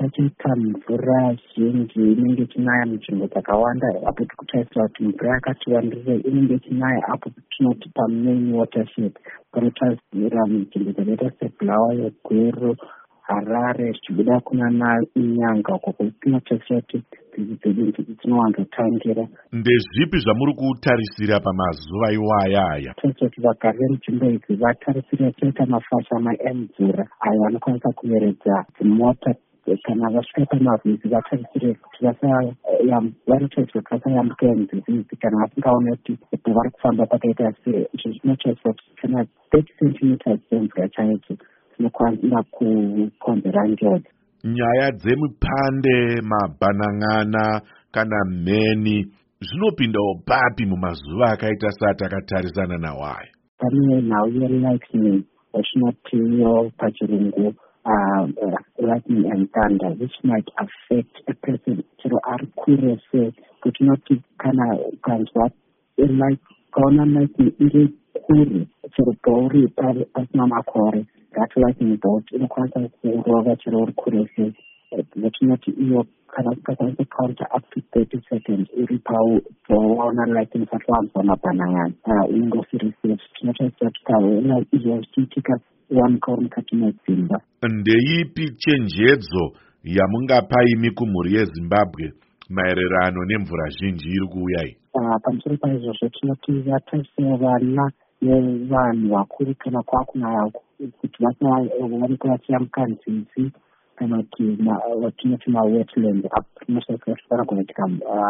pachiita mvura zhinji inenge ichinaya munzvimbo dzakawanda, apo tikutarisira kuti mvura yakati wandire inenge ichinaya apo tinoti pamain watershed. Panotarisira munzvimbo dzakaita seBulawayo, Gweru, Harare zvichibuda kunana Inyanga uko tinotarisira kuti dzinowanzotangira. Ndezvipi zvamuri kutarisira pamazuva iwaya aya? Kuti vagari vemunzvimbo idzi vatarisire kuita mafashama emvura ayo anokwanisa kuveredza dzimota kana vasvika pamavhizi vatarisire kuti vanotarisira kuti vasayambuka nzizi idzi kana vasingaona kuti vari kufamba pakaita sei. Izvo zvinotarisira kuti kana 30 centimeters dzemvura chaidzo dzinokwanisa kukonzera njodzi. Nyaya dzemupande, mabhanan'ana kana mheni zvinopindawo papi mumazuva akaita satakatarisana nawo aya? Pane nhau yelightning yatinotiyo pachirungu lightning and thunder, which might affect a person chero ari kure sei. Kutinoti kana ukanzwa kaona lightning iri kure chero pauri pasina makore, that lightning bolt inokwanisa kurova chero uri kure sei. Vatinoti iyo kana ukakwanisa counter up to 30 seconds iri pawaona lightning usati wanzwa mabhanan'ana ungosirisira. Tinotarisira kuti kaona izvo zvichiitika wamuka mukati medzimba. Ndeipi chenjedzo yamungapaimi kumhuri yeZimbabwe maererano nemvura zhinji iri kuuya iyi? Pamusoro paizvozvo tinoti vatarisira vana nevanhu vakuru kana kwakunaya kuti vasaonekwa vachiyambuka nzizi kana kuti vatinoti mawetland anoshaisira kuti panogona kuitika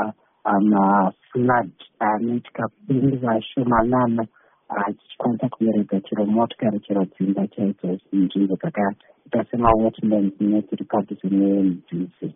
maflood anoitika kunguva shomanana achikwanisa kuveredza chero motikari chero dzimba chaidzo nzvimbo dzakaita semawetlands nedziri padhuze nenzizi.